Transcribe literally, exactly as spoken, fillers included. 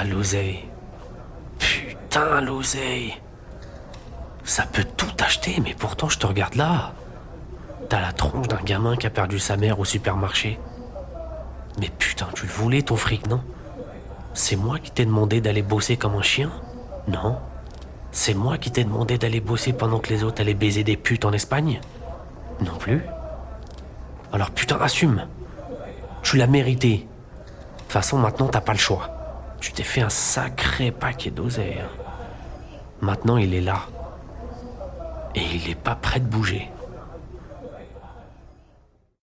Ah, l'oseille. Putain, l'oseille. Ça peut tout acheter, mais pourtant je te regarde là. T'as la tronche d'un gamin qui a perdu sa mère au supermarché. Mais putain, tu le voulais ton fric, non? C'est moi qui t'ai demandé d'aller bosser comme un chien? Non. C'est moi qui t'ai demandé d'aller bosser pendant que les autres allaient baiser des putes en Espagne? Non plus. Alors putain, assume. Tu l'as mérité. De toute façon, maintenant, t'as pas le choix. Tu t'es fait un sacré paquet d'oseille. Maintenant, il est là. Et il est pas prêt de bouger.